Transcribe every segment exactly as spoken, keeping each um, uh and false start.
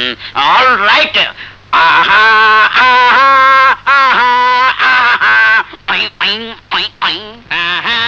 All right. ఆహా ఆహా ఆహా ఆహా పై పై పై పై ఆహా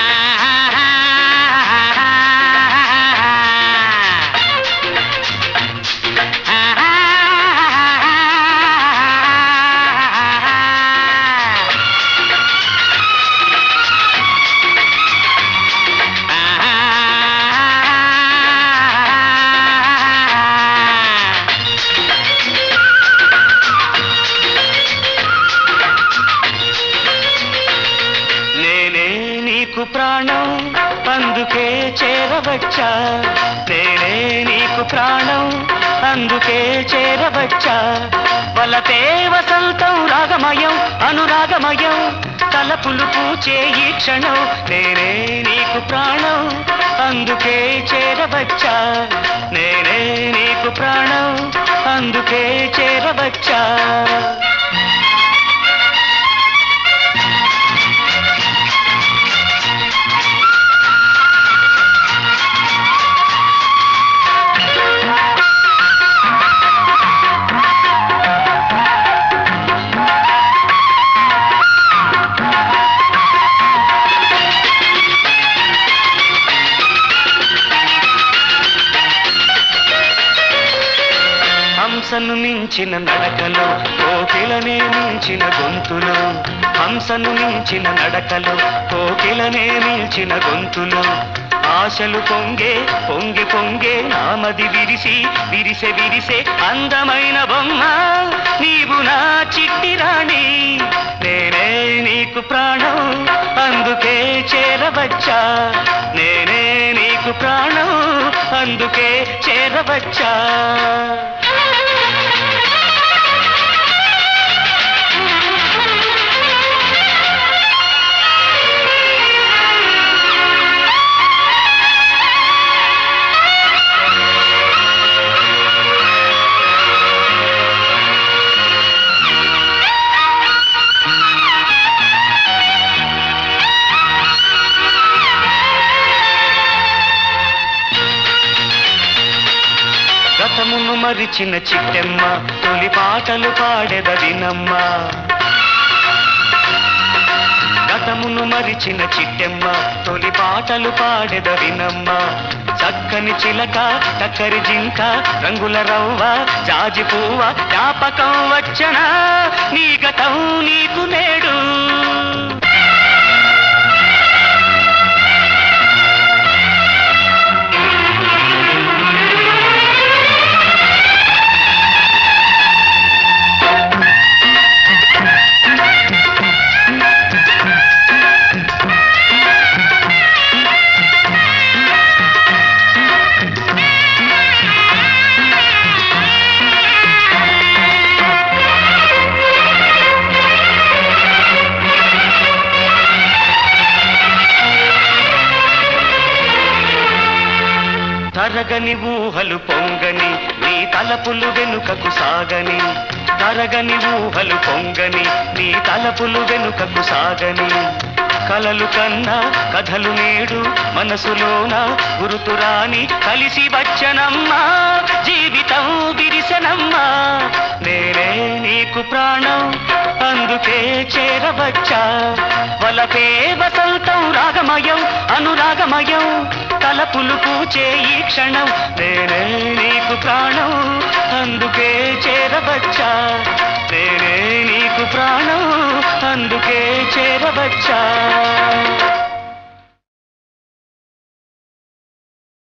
ప్రాణం అందుకే చేరవచ్చా, నేనే నీకు ప్రాణం అందుకే చేరవచ్చా. వలపే వసంతం రాగమయం అనురాగమయం తలపులు పూచే ఈ క్షణం నేనే నీకు ప్రాణం అందుకే చేరవచ్చా, నేనే నీకు ప్రాణం అందుకే చేరవచ్చా. హంసను మించిన నడకలు కోకిలనే మించిన గొంతులు, హంసను మించిన నడకలు కోకిలనే మించిన గొంతులు. ఆశలు పొంగే పొంగి పొంగే నామది విరిసి విరిసె విరిసే అందమైన బొమ్మ నీవు నా చిట్టి రాణి, నేనే నీకు ప్రాణం అందుకే చేరవచ్చా, నేనే నీకు ప్రాణం అందుకే చేరవచ్చా. గతమును మరిచిన చిట్టెమ్మ తొలి పాటలు పాడెద వినమ్మ, గతమును మరిచిన చిట్టెమ్మ తొలి పాటలు పాడెద వినమ్మ. చక్కని చిలక చక్కరి జింక రంగుల రవ్వ జాజి పువ్వ జ్ఞాపకం వచ్చనా నీ గతం నీకు నేడు. తరగని ఊహలు పొంగని నీ తలపులు వెనుకకు సాగని, తరగని ఊహలు పొంగని నీ తలపులు వెనుకకు సాగని. కలలు కన్నా కథలు నేడు మనసులోన గురుతురాని కలిసి వచ్చనమ్మా జీవితం విరిసెనమ్మా, నేనే నీకు ప్రాణం అందుకే చేరవచ్చా. వలపే వసంతం రాగమయం అనురాగమయం తలపులు పూచే ఈ క్షణం నేనే నీకు ప్రాణం అందుకే చేరవచ్చా.